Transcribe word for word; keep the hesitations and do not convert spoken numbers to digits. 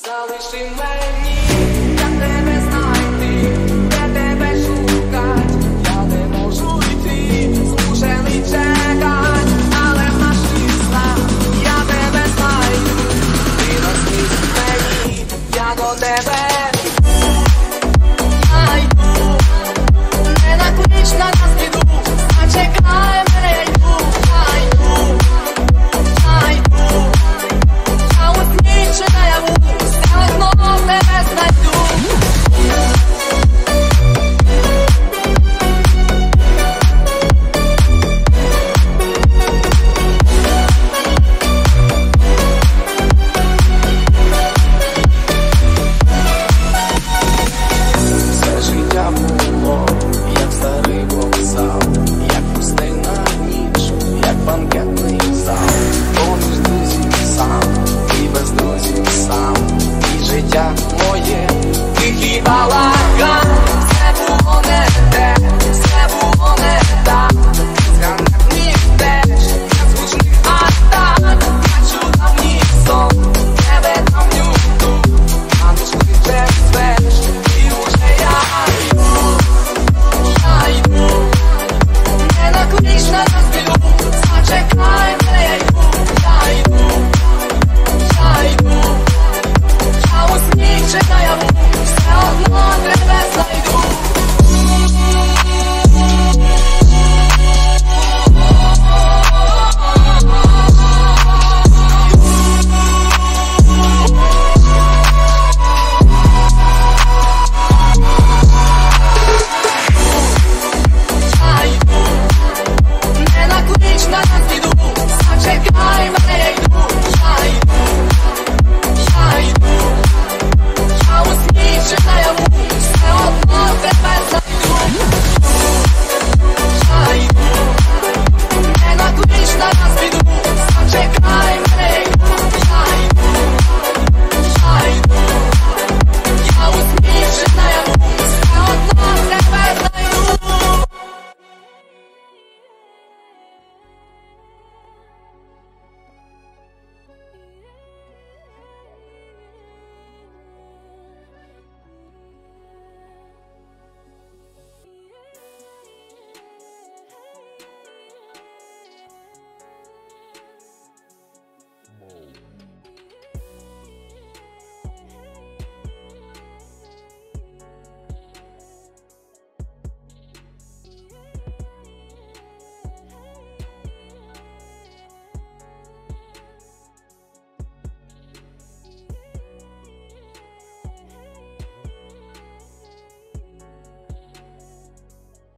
Залиши мені, як тебе знайти, де тебе шукать, я не можу йти, змушений чекать, але в наших снах я тебе знайду, ти наснись мені, я до тебе найду, не наклич на нас біду, зачекай мене, я йду, найду, найду, а у сні чи наяву, все одно тебе знайду. Все життя було, як старий вокзал, як пустинна ніч, як банкетний зал. Поміж друзів сам, і без друзів сам, і життя моє